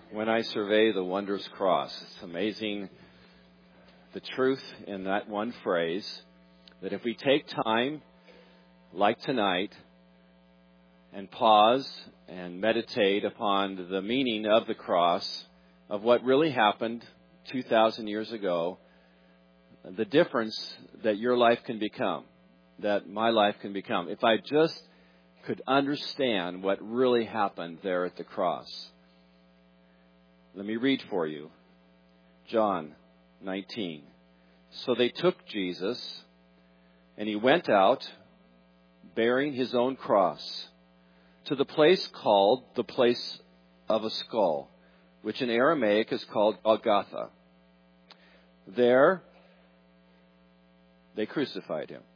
when I survey the wondrous cross. It's amazing the truth in that one phrase, that if we take time, like tonight, and pause and meditate upon the meaning of the cross, of what really happened 2,000 years ago, the difference that your life can become, that my life can become. If I just could understand what really happened there at the cross. Let me read for you. John 19. So they took Jesus, and he went out bearing his own cross to the place called the place of a skull, which in Aramaic is called Golgotha. There they crucified him.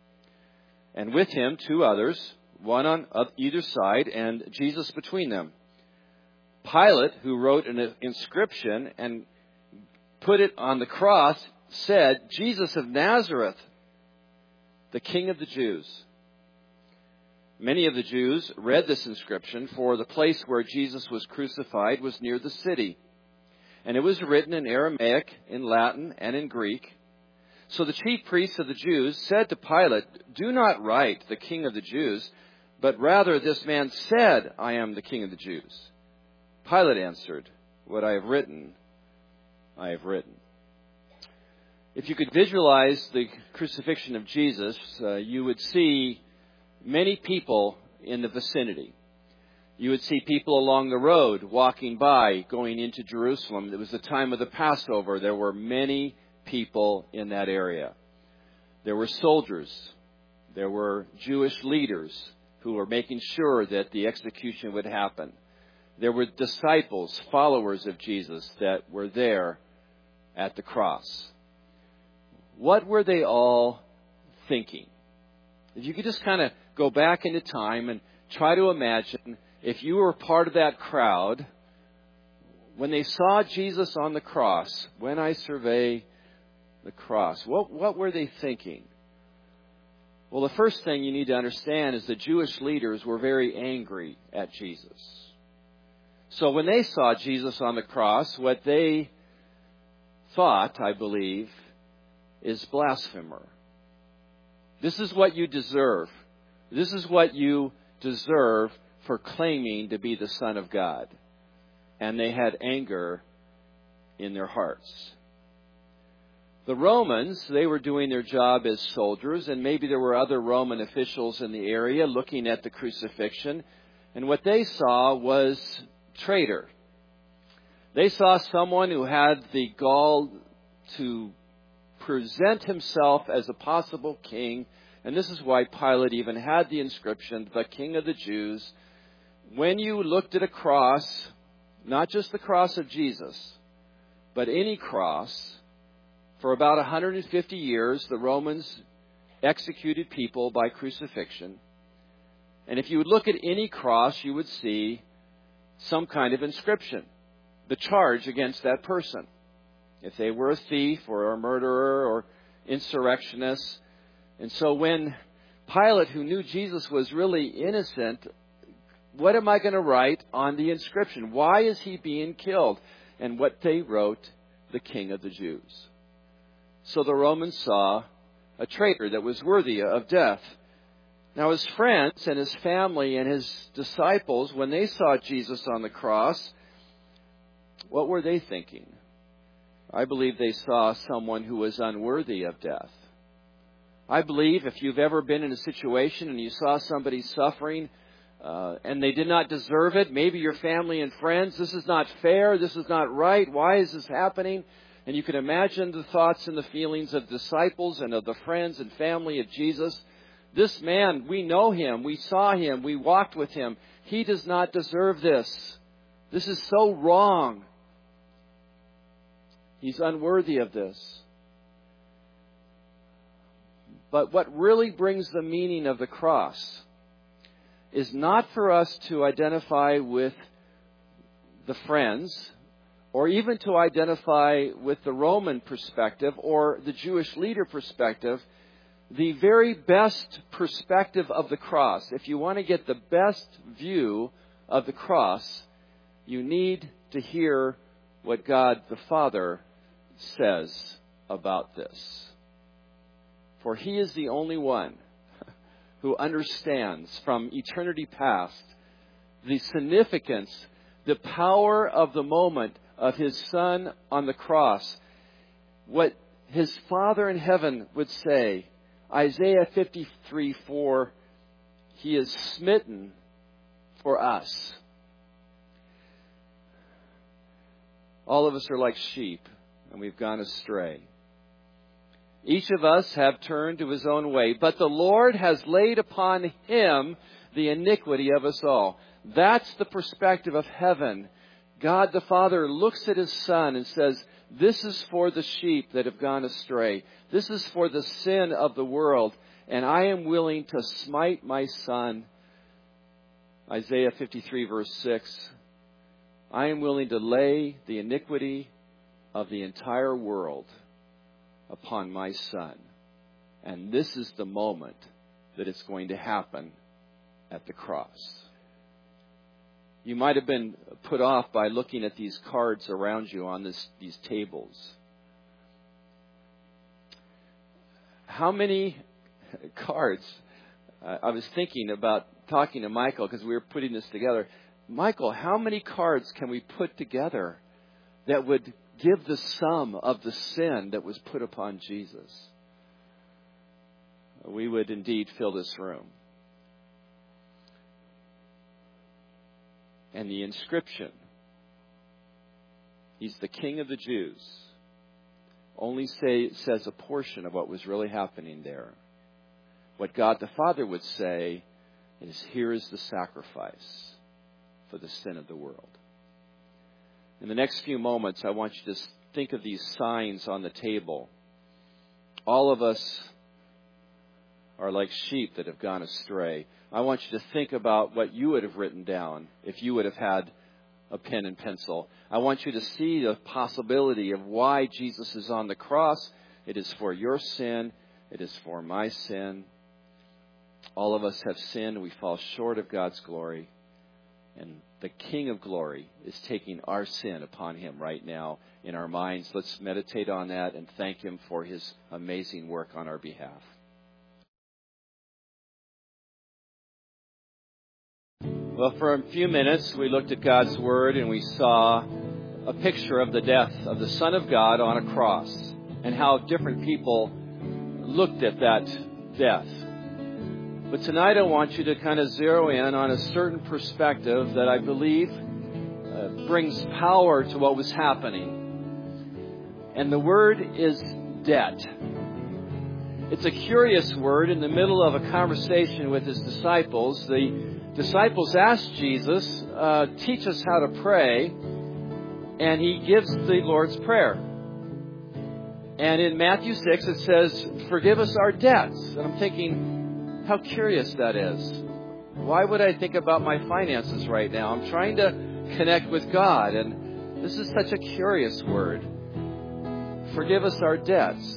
And with him 2 others, one on either side, and Jesus between them. Pilate, who wrote an inscription and put it on the cross, said, Jesus of Nazareth, the King of the Jews. Many of the Jews read this inscription, for the place where Jesus was crucified was near the city. And it was written in Aramaic, in Latin, and in Greek. So the chief priests of the Jews said to Pilate, do not write the King of the Jews, but rather this man said, I am the King of the Jews. Pilate answered, what I have written, I have written. If you could visualize the crucifixion of Jesus, you would see many people in the vicinity. You would see people along the road walking by, going into Jerusalem. It was the time of the Passover. There were many people in that area. There were soldiers. There were Jewish leaders who were making sure that the execution would happen. There were disciples, followers of Jesus, that were there at the cross. What were they all thinking? If you could just kind of go back into time and try to imagine if you were part of that crowd, when they saw Jesus on the cross, when I survey the cross, what were they thinking? Well, the first thing you need to understand is the Jewish leaders were very angry at Jesus. So when they saw Jesus on the cross, what they thought, I believe, is blasphemer. This is what you deserve. This is what you deserve for claiming to be the Son of God. And they had anger in their hearts. The Romans, they were doing their job as soldiers, and maybe there were other Roman officials in the area looking at the crucifixion. And what they saw was traitor. They saw someone who had the gall to present himself as a possible king. And this is why Pilate even had the inscription, the King of the Jews. When you looked at a cross, not just the cross of Jesus, but any cross, for about 150 years, the Romans executed people by crucifixion. And if you would look at any cross, you would see some kind of inscription, the charge against that person. If they were a thief or a murderer or insurrectionist. And so when Pilate, who knew Jesus was really innocent, what am I going to write on the inscription? Why is he being killed? And what they wrote, the King of the Jews. So the Romans saw a traitor that was worthy of death. Now his friends and his family and his disciples, when they saw Jesus on the cross, what were they thinking? I believe they saw someone who was unworthy of death. I believe if you've ever been in a situation and you saw somebody suffering and they did not deserve it, maybe your family and friends, this is not fair, this is not right, why is this happening? And you can imagine the thoughts and the feelings of disciples and of the friends and family of Jesus. This man, we know him, we saw him, we walked with him. He does not deserve this. This is so wrong. He's unworthy of this. But what really brings the meaning of the cross is not for us to identify with the friends or even to identify with the Roman perspective or the Jewish leader perspective. The very best perspective of the cross, if you want to get the best view of the cross, you need to hear what God the Father says about this. For He is the only one who understands from eternity past the significance, the power of the moment of His Son on the cross. What His Father in heaven would say, Isaiah 53:4, He is smitten for us. All of us are like sheep, and we've gone astray. Each of us have turned to his own way, but the Lord has laid upon Him the iniquity of us all. That's the perspective of heaven. God the Father looks at His Son and says, this is for the sheep that have gone astray. This is for the sin of the world, and I am willing to smite my Son. Isaiah 53 verse 6. I am willing to lay the iniquity of the entire world upon my Son. And this is the moment that it's going to happen at the cross. You might have been put off by looking at these cards around you on these tables. How many cards? I was thinking about talking to Michael because we were putting this together. Michael, how many cards can we put together that would give the sum of the sin that was put upon Jesus? We would indeed fill this room. And the inscription, He's the King of the Jews, only says a portion of what was really happening there. What God the Father would say is, here is the sacrifice for the sin of the world. In the next few moments, I want you to think of these signs on the table. All of us are like sheep that have gone astray. I want you to think about what you would have written down if you would have had a pen and pencil. I want you to see the possibility of why Jesus is on the cross. It is for your sin. It is for my sin. All of us have sinned. We fall short of God's glory. And the King of Glory is taking our sin upon Him right now in our minds. Let's meditate on that and thank Him for His amazing work on our behalf. Well, for a few minutes, we looked at God's Word and we saw a picture of the death of the Son of God on a cross and how different people looked at that death. But tonight I want you to kind of zero in on a certain perspective that I believe brings power to what was happening. And the word is debt. It's a curious word. In the middle of a conversation with His disciples, the disciples asked Jesus, teach us how to pray. And He gives the Lord's Prayer. And in Matthew 6 it says, forgive us our debts. And I'm thinking, how curious that is. Why would I think about my finances right now? I'm trying to connect with God. And this is such a curious word. Forgive us our debts.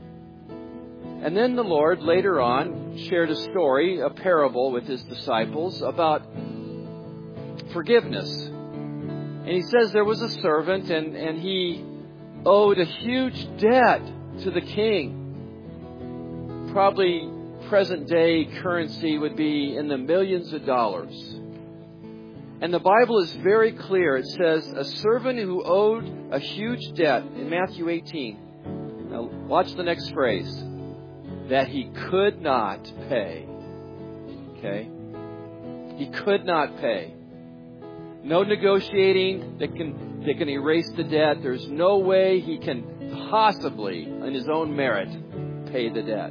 And then the Lord later on shared a story, a parable with His disciples about forgiveness. And He says there was a servant and he owed a huge debt to the king. Probably present day currency would be in the millions of dollars. And the Bible is very clear. It says a servant who owed a huge debt in Matthew 18. Now watch the next phrase. That he could not pay. Okay? He could not pay. No negotiating that can erase the debt. There's no way he can possibly, in his own merit, pay the debt.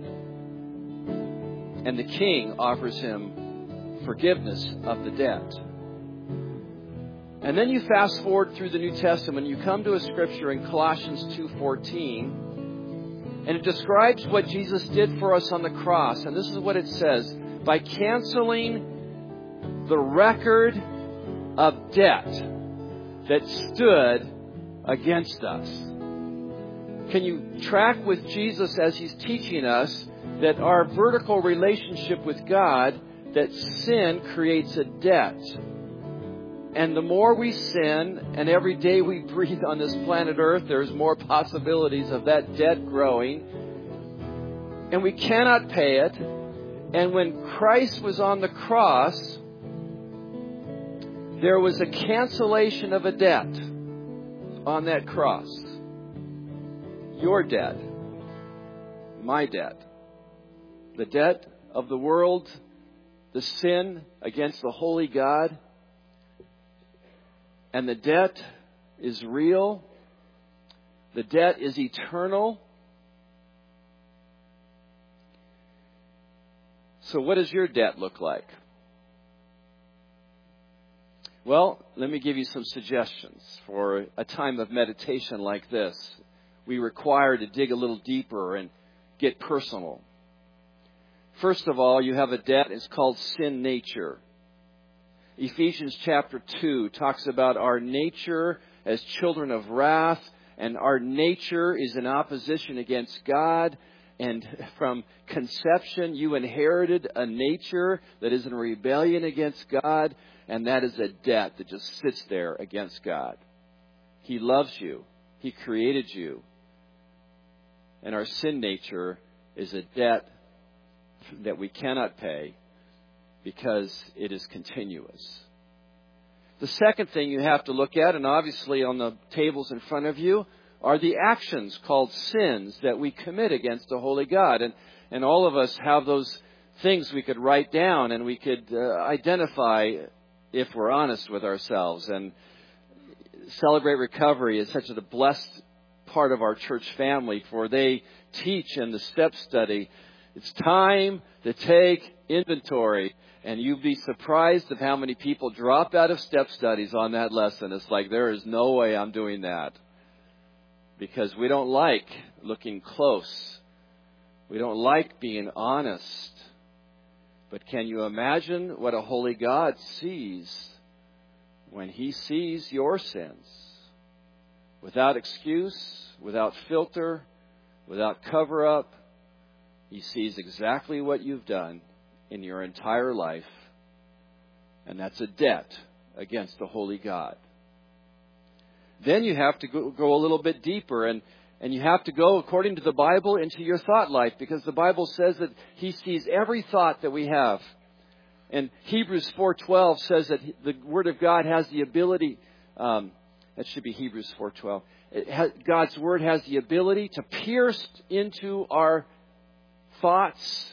And the king offers him forgiveness of the debt. And then you fast forward through the New Testament, you come to a scripture in Colossians 2:14. And it describes what Jesus did for us on the cross. And this is what it says. By canceling the record of debt that stood against us. Can you track with Jesus as He's teaching us that our vertical relationship with God, that sin creates a debt? And the more we sin, and every day we breathe on this planet Earth, there's more possibilities of that debt growing. And we cannot pay it. And when Christ was on the cross, there was a cancellation of a debt on that cross. Your debt. My debt. The debt of the world. The sin against the holy God. And the debt is real. The debt is eternal. So what does your debt look like? Well, let me give you some suggestions for a time of meditation like this. We require to dig a little deeper and get personal. First of all, you have a debt. It's called sin nature. Ephesians chapter 2 talks about our nature as children of wrath, and our nature is in opposition against God. And from conception, you inherited a nature that is in rebellion against God, and that is a debt that just sits there against God. He loves you. He created you. And our sin nature is a debt that we cannot pay because it is continuous. The second thing you have to look at, and obviously on the tables in front of you, are the actions called sins that we commit against the holy God. And all of us have those things we could write down and we could identify if we're honest with ourselves. And Celebrate Recovery is such a blessed part of our church family, for they teach in the step study, it's time to take inventory. And you'd be surprised of how many people drop out of step studies on that lesson. It's like, there is no way I'm doing that. Because we don't like looking close. We don't like being honest. But can you imagine what a holy God sees when He sees your sins? Without excuse, without filter, without cover-up. He sees exactly what you've done in your entire life. And that's a debt against the holy God. Then you have to go a little bit deeper, and you have to go, according to the Bible, into your thought life, because the Bible says that He sees every thought that we have. And Hebrews 4:12 says that the Word of God has the ability, that should be Hebrews 4:12. God's Word has the ability to pierce into our thoughts,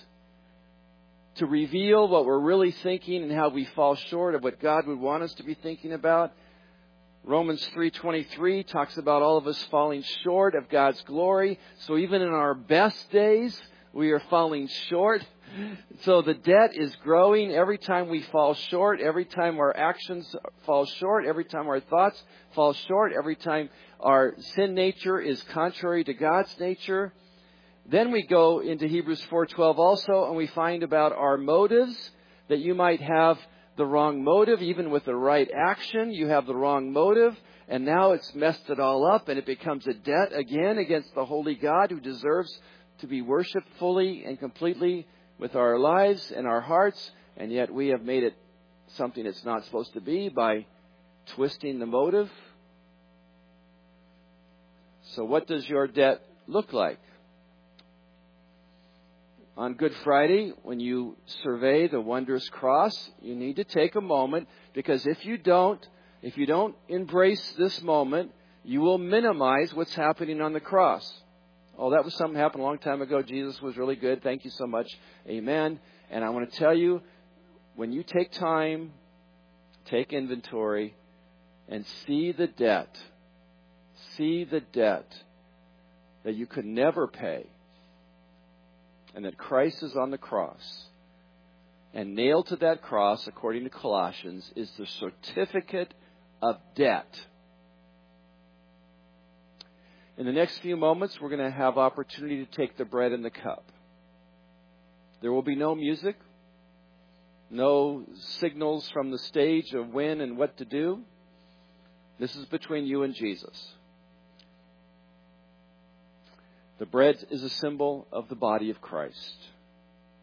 to reveal what we're really thinking and how we fall short of what God would want us to be thinking about. Romans 3:23 talks about all of us falling short of God's glory. So even in our best days, we are falling short. So the debt is growing every time we fall short, every time our actions fall short, every time our thoughts fall short, every time our sin nature is contrary to God's nature. Then we go into Hebrews 4:12 also, and we find about our motives, that you might have the wrong motive. Even with the right action, you have the wrong motive, and now it's messed it all up, and it becomes a debt again against the holy God, who deserves to be worshipped fully and completely with our lives and our hearts, and yet we have made it something it's not supposed to be by twisting the motive. So what does your debt look like? On Good Friday, when you survey the wondrous cross, you need to take a moment, because if you don't embrace this moment, you will minimize what's happening on the cross. Oh, that was something that happened a long time ago. Jesus was really good. Thank you so much. Amen. And I want to tell you, when you take time, take inventory, and see the debt that you could never pay, and that Christ is on the cross. And nailed to that cross, according to Colossians, is the certificate of debt. In the next few moments, we're going to have opportunity to take the bread and the cup. There will be no music, no signals from the stage of when and what to do. This is between you and Jesus. The bread is a symbol of the body of Christ,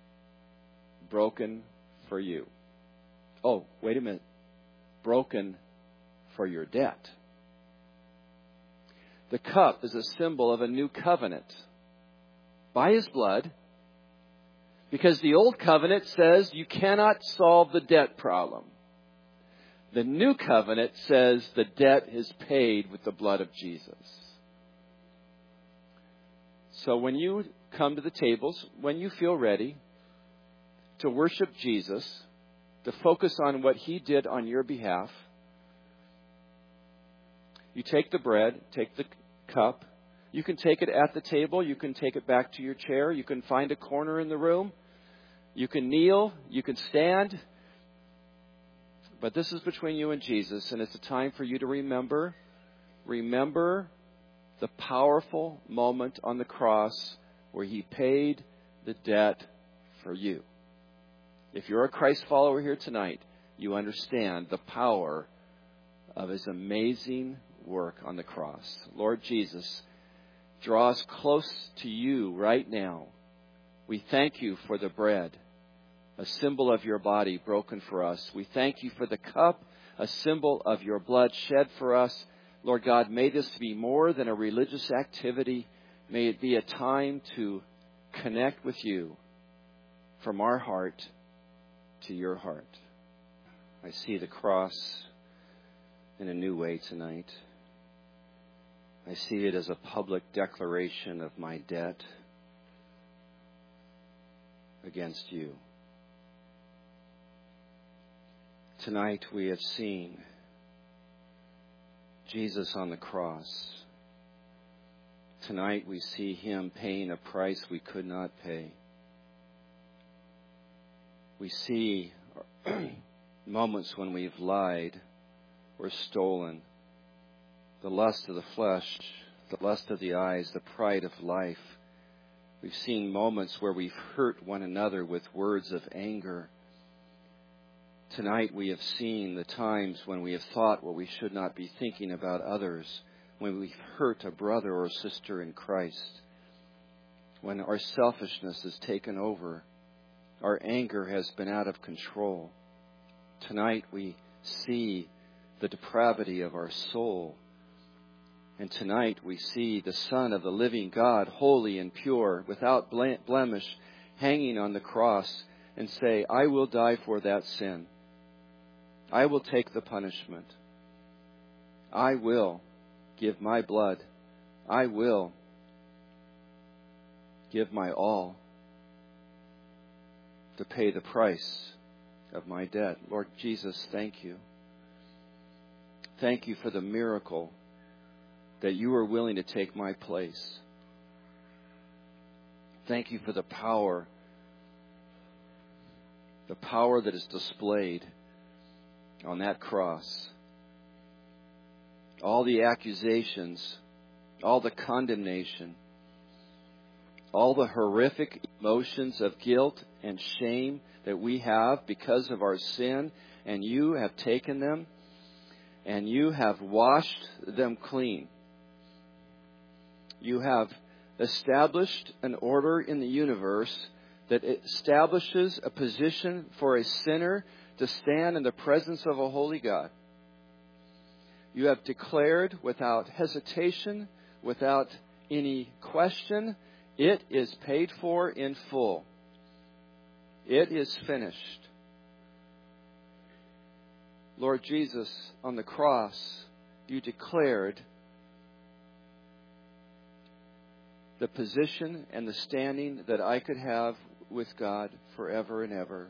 broken for you. Oh, wait a minute. Broken for your debt. The cup is a symbol of a new covenant by His blood, because the old covenant says you cannot solve the debt problem. The new covenant says the debt is paid with the blood of Jesus. So when you come to the tables, when you feel ready to worship Jesus, to focus on what He did on your behalf, you take the bread, take the cup. You can take it at the table. You can take it back to your chair. You can find a corner in the room. You can kneel. You can stand. But this is between you and Jesus, and it's a time for you to remember the powerful moment on the cross where He paid the debt for you. If you're a Christ follower here tonight, you understand the power of His amazing work on the cross. Lord Jesus, draw us close to You right now. We thank You for the bread, a symbol of Your body broken for us. We thank You for the cup, a symbol of Your blood shed for us. Lord God, may this be more than a religious activity. May it be a time to connect with You from our heart to Your heart. I see the cross in a new way tonight. I see it as a public declaration of my debt against You. Tonight we have seen Jesus on the cross. Tonight we see Him paying a price we could not pay. We see moments when we've lied or stolen, the lust of the flesh, the lust of the eyes, the pride of life. We've seen moments where we've hurt one another with words of anger. Tonight we have seen the times when we have thought what we should not be thinking about others, when we've hurt a brother or sister in Christ, when our selfishness has taken over, our anger has been out of control. Tonight we see the depravity of our soul. And tonight we see the Son of the living God, holy and pure, without blemish, hanging on the cross, and say, I will die for that sin. I will take the punishment. I will give my blood. I will give my all to pay the price of my debt. Lord Jesus, thank You. Thank You for the miracle that You are willing to take my place. Thank You for the power that is displayed on that cross. All the accusations, all the condemnation, all the horrific emotions of guilt and shame that we have because of our sin, and You have taken them and You have washed them clean. You have established an order in the universe that establishes a position for a sinner to stand in the presence of a holy God. You have declared without hesitation, without any question, it is paid for in full. It is finished. Lord Jesus, on the cross, You declared the position and the standing that I could have with God forever and ever.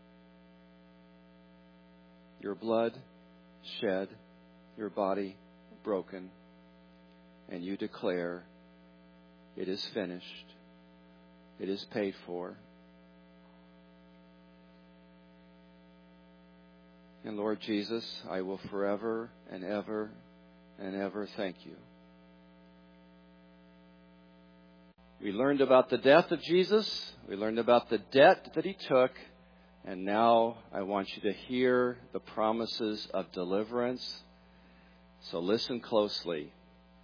Your blood shed, Your body broken, and You declare it is finished. It is paid for. And Lord Jesus, I will forever and ever and ever thank You. We learned about the death of Jesus. We learned about the debt that He took. And now I want you to hear the promises of deliverance. So listen closely.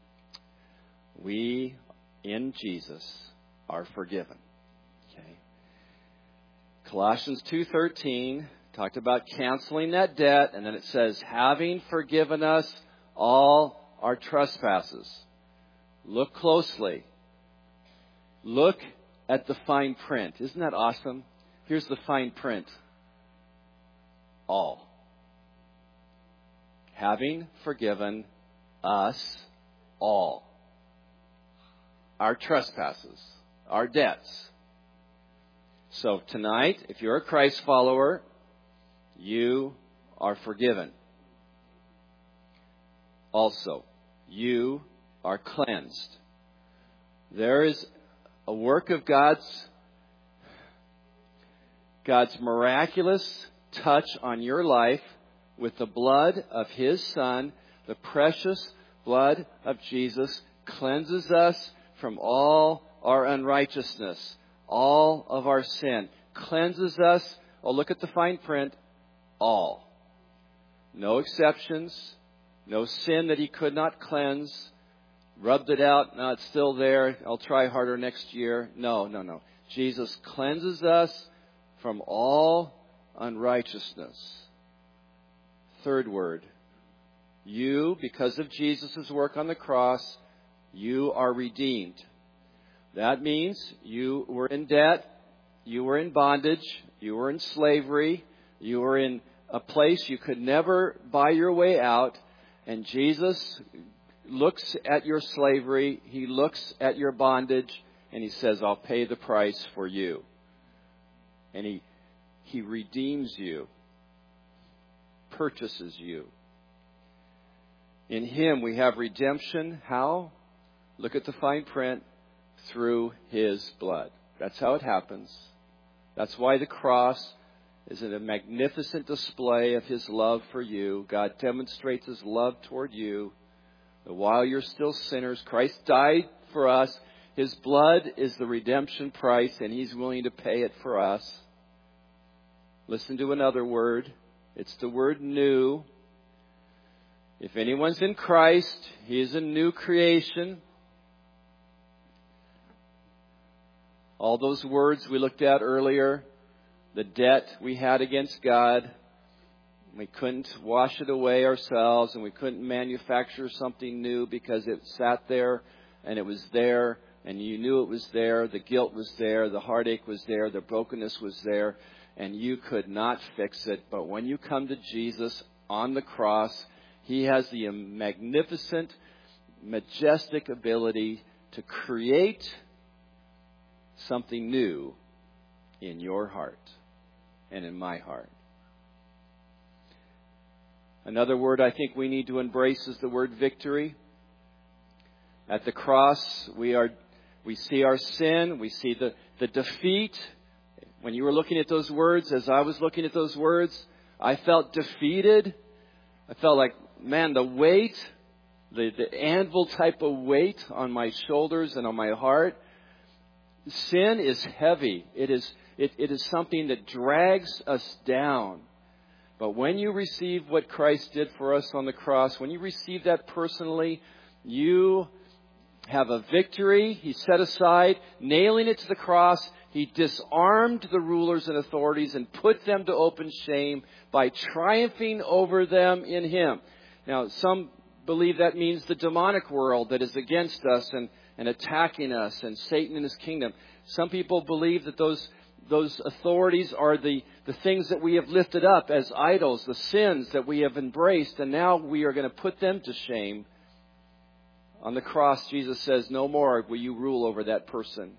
We, in Jesus, are forgiven. Okay. Colossians 2:13 Talked about canceling that debt, and then it says, having forgiven us all our trespasses. Look closely. Look at the fine print. Isn't that awesome? Here's the fine print. All. Having forgiven us all. Our trespasses. Our debts. So tonight, if you're a Christ follower, you are forgiven. Also, you are cleansed. There is a work of God's miraculous touch on your life with the blood of His Son. The precious blood of Jesus cleanses us from all our unrighteousness, all of our sin. Cleanses us. Oh, look at the fine print. All. No exceptions. No sin that He could not cleanse. Rubbed it out. No, it's still there. I'll try harder next year. No. Jesus cleanses us from all unrighteousness. Third word. You, because of Jesus' work on the cross, you are redeemed. That means you were in debt. You were in bondage. You were in slavery. You were in a place you could never buy your way out. And Jesus looks at your slavery. He looks at your bondage. And He says, I'll pay the price for you. And He redeems you. Purchases you. In Him we have redemption. How? Look at the fine print. Through His blood. That's how it happens. That's why the cross is a magnificent display of His love for you. God demonstrates His love toward you. That while you're still sinners, Christ died for us. His blood is the redemption price, and He's willing to pay it for us. Listen to another word. It's the word new. If anyone's in Christ, he is a new creation. All those words we looked at earlier, the debt we had against God, we couldn't wash it away ourselves, and we couldn't manufacture something new because it sat there and it was there, and you knew it was there. The guilt was there, the heartache was there, the brokenness was there, and you could not fix it. But when you come to Jesus on the cross, He has the magnificent, majestic ability to create something new in your heart and in my heart. Another word I think we need to embrace is the word victory. At the cross, we see our sin, we see the defeat. When you were looking at those words, as I was looking at those words, I felt defeated. I felt like, man, the weight, the anvil type of weight on my shoulders and on my heart. Sin is heavy. It is something that drags us down. But when you receive what Christ did for us on the cross, when you receive that personally, you have a victory. He set aside, nailing it to the cross. He disarmed the rulers and authorities and put them to open shame by triumphing over them in Him. Now, some believe that means the demonic world that is against us and attacking us, and Satan and his kingdom. Some people believe that those authorities are the things that we have lifted up as idols, the sins that we have embraced, and now we are going to put them to shame. On the cross, Jesus says, no more will you rule over that person.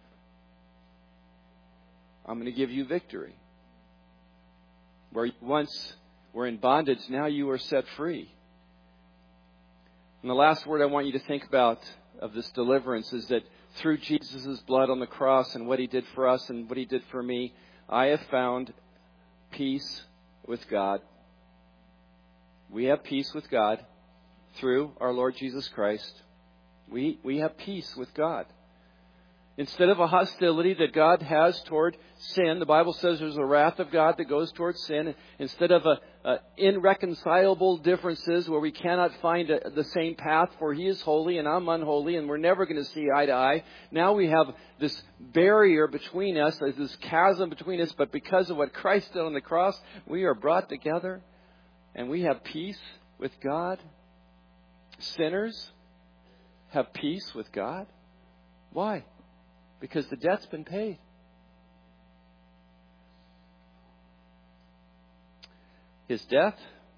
I'm going to give you victory. Where you once were in bondage, now you are set free. And the last word I want you to think about of this deliverance is that through Jesus' blood on the cross and what He did for us and what He did for me, I have found peace with God. We have peace with God through our Lord Jesus Christ. We have peace with God. Instead of a hostility that God has toward sin, the Bible says there's a wrath of God that goes toward sin. Instead of irreconcilable differences where we cannot find the same path, for He is holy and I'm unholy and we're never going to see eye to eye. Now we have this barrier between us, this chasm between us, but because of what Christ did on the cross, we are brought together and we have peace with God. Sinners have peace with God. Why? Because the debt's been paid. His death,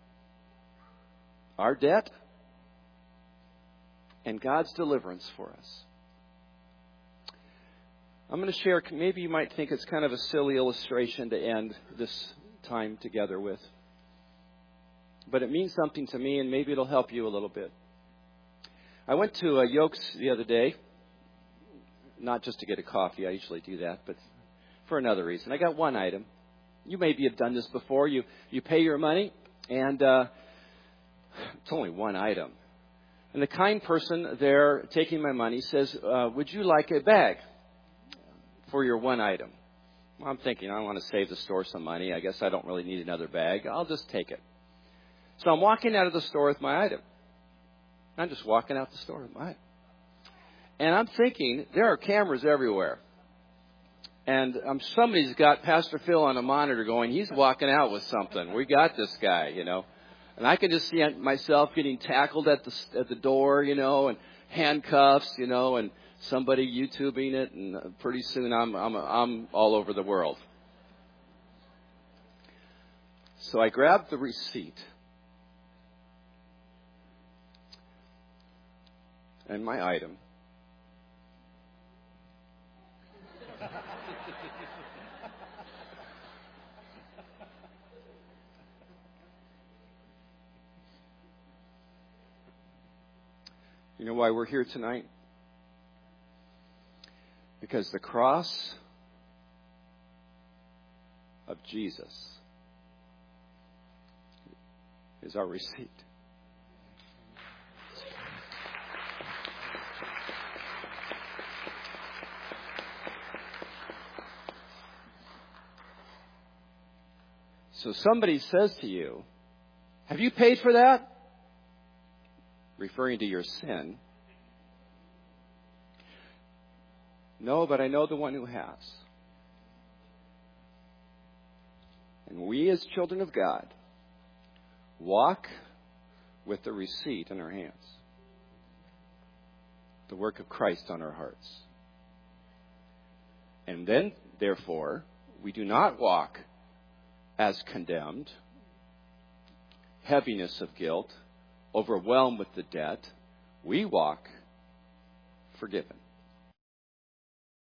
our debt, and God's deliverance for us. I'm going to share, maybe you might think it's kind of a silly illustration to end this time together with. But it means something to me, and maybe it'll help you a little bit. I went to Yolks the other day. Not just to get a coffee, I usually do that, but for another reason. I got one item. You maybe have done this before. You pay your money, and it's only one item. And the kind person there taking my money says, would you like a bag for your one item? Well, I'm thinking, I want to save the store some money. I guess I don't really need another bag. I'll just take it. So I'm walking out of the store with my item. I'm just walking out the store with my item. And I'm thinking, there are cameras everywhere. And somebody's got Pastor Phil on a monitor going, he's walking out with something. We got this guy, you know. And I can just see myself getting tackled at the door, you know, and handcuffs, you know, and somebody YouTubing it. And pretty soon I'm all over the world. So I grabbed the receipt. And my item. You know why we're here tonight? Because the cross of Jesus is our receipt. So somebody says to you, have you paid for that? Referring to your sin. No, but I know the one who has. And we as children of God walk with the receipt in our hands. The work of Christ on our hearts. And then, therefore, we do not walk as condemned, heaviness of guilt, overwhelmed with the debt. We walk forgiven.